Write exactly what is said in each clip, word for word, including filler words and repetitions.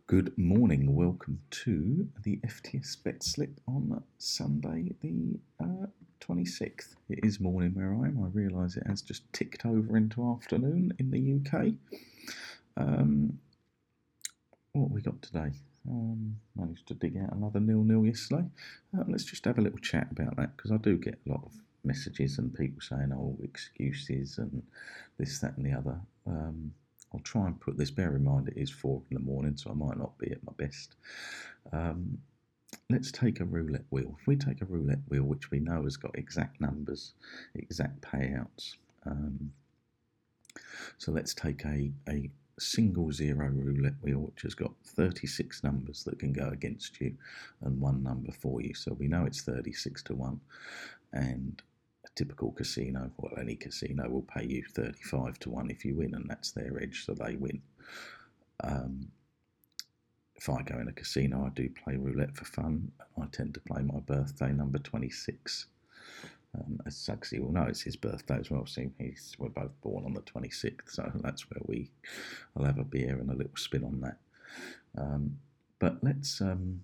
Good morning. Welcome to the F T S Bet Slip on Sunday, the uh, twenty-sixth. It is morning where I am. I realise it has just ticked over into afternoon in the U K. Um, what have we got today? Um, managed to dig out another nil-nil yesterday. Um, let's just have a little chat about that because I do get a lot of messages and people saying, oh, excuses and this, that, and the other. Um, I'll try and put this, bear in mind it is four in the morning, so I might not be at my best. Um, let's take a roulette wheel. If we take a roulette wheel, which we know has got exact numbers, exact payouts. Um, so let's take a, a single zero roulette wheel, which has got thirty-six numbers that can go against you and one number for you. So we know it's thirty-six to one. And a typical casino, well, any casino will pay you thirty-five to one if you win, and that's their edge, so they win. Um, if I go in a casino, I do play roulette for fun. I tend to play my birthday number twenty-six. Um, as Suggsy will know, it's his birthday as well. So he's, we're both born on the twenty-sixth, so that's where we. I'll have a beer and a little spin on that. Um, but let's um,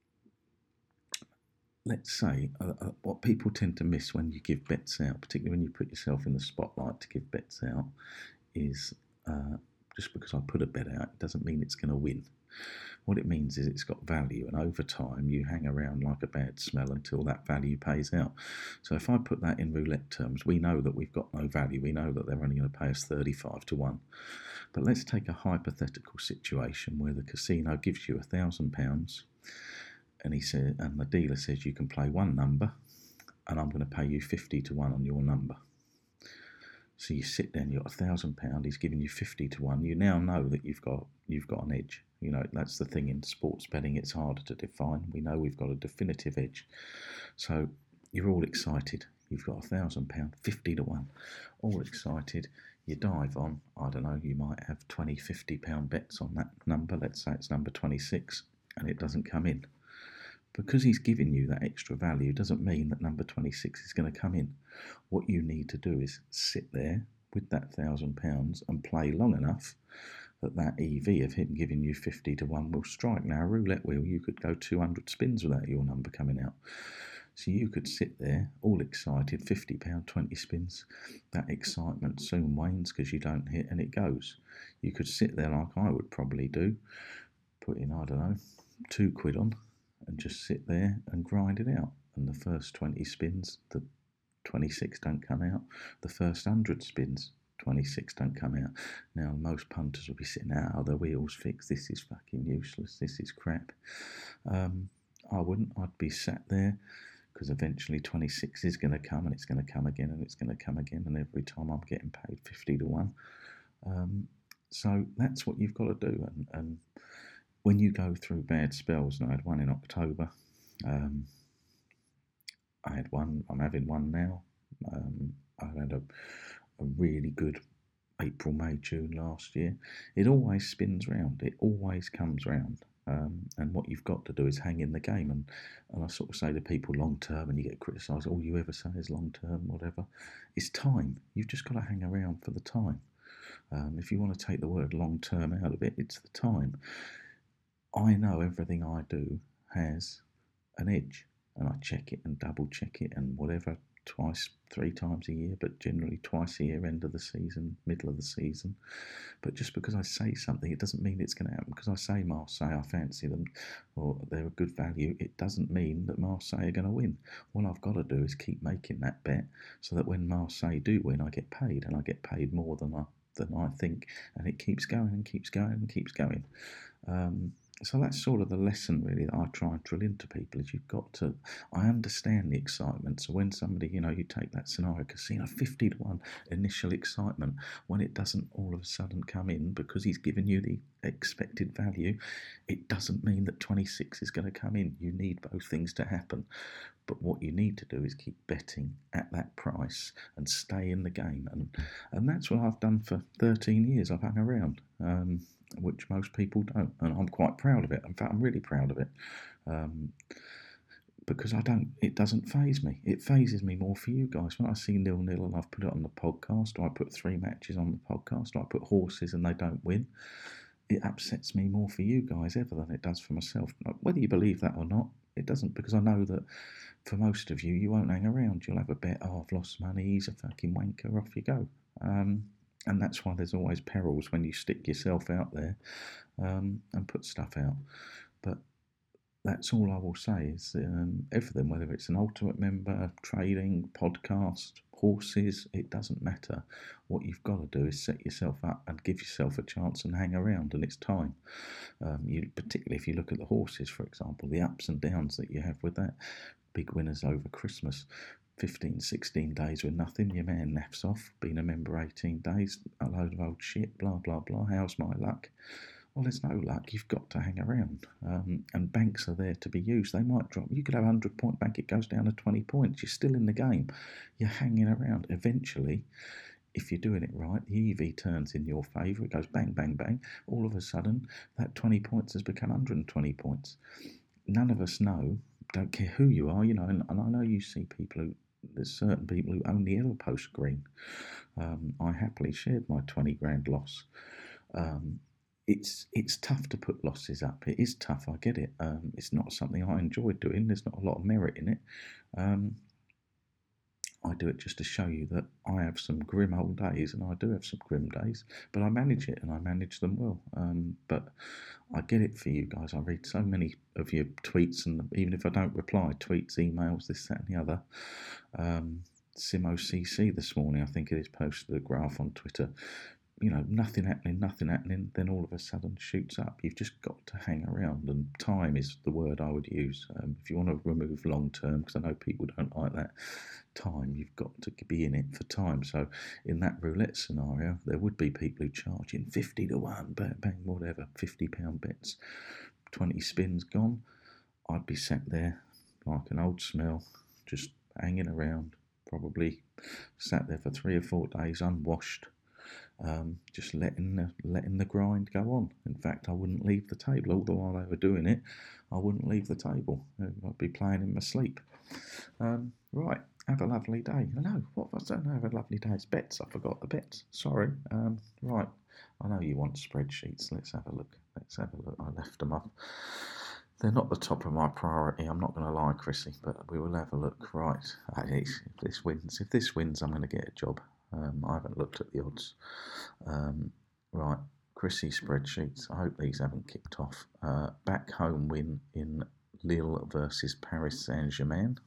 let's say uh, uh, what people tend to miss when you give bets out, particularly when you put yourself in the spotlight to give bets out, is uh, just because I put a bet out, it doesn't mean it's going to win. What it means is it's got value, and over time you hang around like a bad smell until that value pays out. So if I put that in roulette terms, we know that we've got no value. We know that they're only going to pay us thirty-five to one. But let's take a hypothetical situation where the casino gives you a thousand pounds, and he said, and the dealer says you can play one number, and I'm going to pay you fifty to one on your number. So you sit there and you've got a thousand pound. He's giving you fifty to one. You now know that you've got you've got an edge. You know, that's the thing in sports betting. It's harder to define. We know we've got a definitive edge. So you're all excited. You've got a thousand pound, fifty to one. All excited. You dive on. I don't know. You might have twenty, fifty pound bets on that number. Let's say it's number twenty-six, and it doesn't come in. Because he's giving you that extra value doesn't mean that number twenty-six is going to come in. What you need to do is sit there with that thousand pounds and play long enough that that E V of him giving you fifty to one will strike. Now, a roulette wheel, you could go two hundred spins without your number coming out. So you could sit there all excited, fifty pound, twenty spins. That excitement soon wanes because you don't hit and it goes. You could sit there like I would probably do, put in, I don't know, two quid on and just sit there and grind it out. And the first twenty spins, the twenty-six don't come out. The first one hundred spins, twenty-six don't come out. Now, most punters will be sitting out, oh, the wheel's fixed, this is fucking useless, this is crap. Um, I wouldn't. I'd be sat there because eventually twenty-six is going to come and it's going to come again and it's going to come again, and every time I'm getting paid fifty to one. Um, so that's what you've got to do. And, and when you go through bad spells, and I had one in October, um, I had one, I'm having one now. Um, I had a, a really good April, May, June last year. It always spins round. It always comes round. Um, and what you've got to do is hang in the game. And, and I sort of say to people long term, and you get criticised, all you ever say is long term, whatever. It's time. You've just got to hang around for the time. Um, if you want to take the word long term out of it, it's the time. I know everything I do has an edge, and I check it and double check it and whatever twice, three times a year, but generally twice a year, end of the season, middle of the season. But just because I say something, it doesn't mean it's going to happen. Because I say Marseille, I fancy them, or they're a good value, it doesn't mean that Marseille are going to win. All I've got to do is keep making that bet so that when Marseille do win, I get paid, and I get paid more than I than I think, and it keeps going and keeps going and keeps going. Um, So that's sort of the lesson, really, that I try and drill into people, is you've got to, I understand the excitement. So when somebody, you know, you take that scenario, casino, fifty to one initial excitement, when it doesn't all of a sudden come in because he's given you the expected value, it doesn't mean that twenty-six is going to come in. You need both things to happen. But what you need to do is keep betting at that price and stay in the game. And, and that's what I've done for thirteen years. I've hung around. Um, which most people don't, and I'm quite proud of it. In fact, I'm really proud of it, um, because I don't. It doesn't faze me. It phases me more for you guys. When I see nil nil and I've put it on the podcast, or I put three matches on the podcast, or I put horses and they don't win, it upsets me more for you guys ever than it does for myself. Whether you believe that or not, it doesn't, because I know that for most of you, you won't hang around. You'll have a bet, oh, I've lost money, he's a fucking wanker, off you go. Um, and that's why there's always perils when you stick yourself out there um, and put stuff out. But that's all I will say is um, everything, whether it's an Ultimate member, trading, podcast, horses, it doesn't matter. What you've got to do is set yourself up and give yourself a chance and hang around, and it's time. Um, you, particularly if you look at the horses, for example, the ups and downs that you have with that. Big winners over Christmas, fifteen, sixteen days with nothing, your man naffs off, been a member eighteen days, a load of old shit, blah, blah, blah, how's my luck? Well, there's no luck. You've got to hang around. Um, and banks are there to be used. They might drop. You could have a hundred-point bank. It goes down to twenty points. You're still in the game. You're hanging around. Eventually, if you're doing it right, the E V turns in your favour. It goes bang, bang, bang. All of a sudden, that twenty points has become one hundred twenty points. None of us know. Don't care who you are, you know. And, and I know you see people who, there's certain people who only ever post green. Um, I happily shared my twenty grand loss. Um, It's it's tough to put losses up. It is tough, I get it. Um, it's not something I enjoy doing. There's not a lot of merit in it. Um, I do it just to show you that I have some grim old days, and I do have some grim days, but I manage it, and I manage them well. Um, but I get it for you guys. I read so many of your tweets, and even if I don't reply, tweets, emails, this, that, and the other. Um, Simo C C this morning, I think it is, posted a graph on Twitter. You know, nothing happening, nothing happening, then all of a sudden shoots up. You've just got to hang around, and time is the word I would use. Um, if you want to remove long term, because I know people don't like that, time, you've got to be in it for time. So in that roulette scenario, there would be people who charge in fifty to one, bang, bang, whatever, fifty pound bets, twenty spins gone. I'd be sat there like an old smell, just hanging around, probably sat there for three or four days unwashed. Um, just letting the, letting the grind go on. In fact, I wouldn't leave the table. All the while they were doing it, I wouldn't leave the table. I'd be playing in my sleep. Um, right, have a lovely day. No, what was that? No, have a lovely day. It's bets. I forgot the bets. Sorry. Um, right, I know you want spreadsheets. Let's have a look. Let's have a look. I left them up. They're not the top of my priority. I'm not going to lie, Chrissy, but we will have a look. Right, if this wins, if this wins, I'm going to get a job. Um, I haven't looked at the odds. Um, right, Chrissy spreadsheets. I hope these haven't kicked off. Uh, back home win in Lille versus Paris Saint-Germain.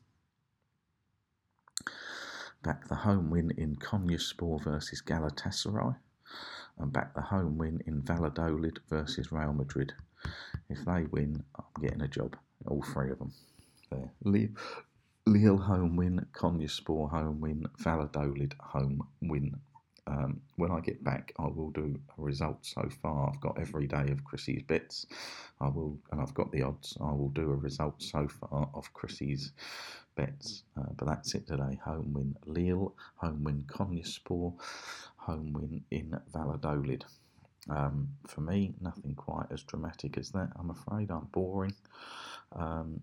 Back the home win in Konyaspor versus Galatasaray. And back the home win in Valladolid versus Real Madrid. If they win, I'm getting a job. All three of them. There. Lille, Lille home win, Konyaspor home win, Valladolid home win. Um, when I get back, I will do a result so far. I've got every day of Chrissy's bets. I will, and I've got the odds. I will do a result so far of Chrissy's bets. Uh, but that's it today. Home win Lille, home win Konyaspor, home win in Valladolid. Um, for me, nothing quite as dramatic as that. I'm afraid I'm boring. Um,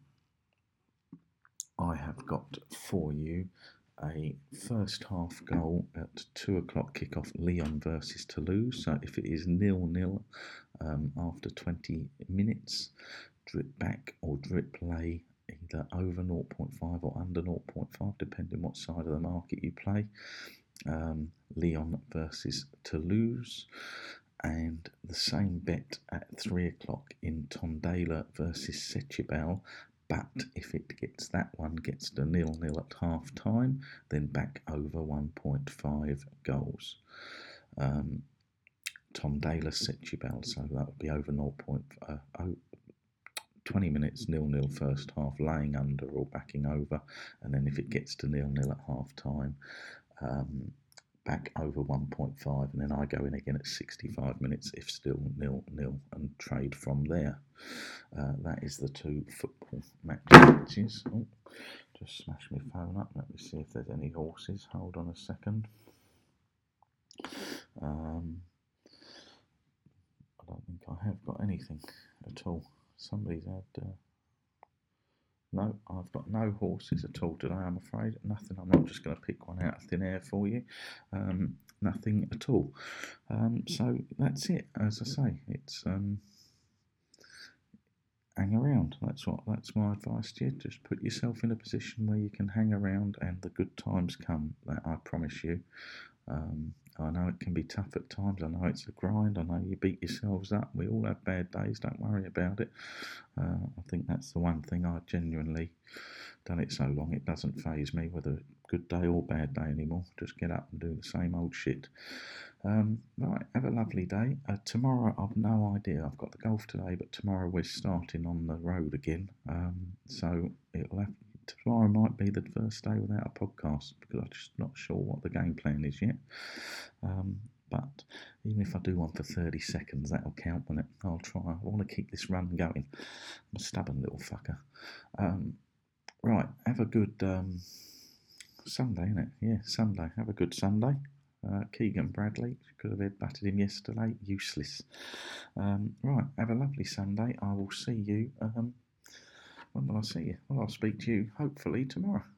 I have got for you a first half goal at two o'clock kickoff, Lyon versus Toulouse. So if it is nil-nil um, after twenty minutes, drip back or drip lay either over zero point five or under zero point five, depending what side of the market you play. Um, Lyon versus Toulouse. And the same bet at three o'clock in Tondela versus Setúbal. But if it gets that one gets to nil-nil at half time, then back over one point five goals. Um, Tondela Setúbal, so that would be over zero point five. Uh, twenty minutes nil-nil first half, laying under or backing over, and then if it gets to nil-nil at half time, um, back over one point five, and then I go in again at sixty-five minutes if still nil-nil and trade from there. Uh, that is the two football matches. Oh, just smash my phone up. Let me see if there's any horses. Hold on a second. Um, I don't think I have got anything at all. Somebody's had... Uh, no, I've got no horses at all today, I'm afraid. Nothing. I'm not just going to pick one out of thin air for you. Um, nothing at all. Um, so that's it. As I say, it's um, hang around. That's what. That's my advice to you. Just put yourself in a position where you can hang around, and the good times come. That I promise you. Um, I know it can be tough at times. I know it's a grind. I know you beat yourselves up. We all have bad days. Don't worry about it. Uh, I think that's the one thing I genuinely done it so long it doesn't faze me whether good day or bad day anymore. Just get up and do the same old shit. Um, right, have a lovely day. Uh, tomorrow, I've no idea. I've got the golf today, but tomorrow we're starting on the road again. Um, so it'll have tomorrow might be the first day without a podcast because I'm just not sure what the game plan is yet. Um, but even if I do one for thirty seconds, that'll count, won't it? I'll try. I want to keep this run going. I'm a stubborn little fucker. Um, right, have a good um, Sunday, innit? Yeah, Sunday. Have a good Sunday. Uh, Keegan Bradley, could have headbutted him yesterday. Useless. Um, right, have a lovely Sunday. I will see you. Um, when will I see you? Well, I'll speak to you hopefully tomorrow.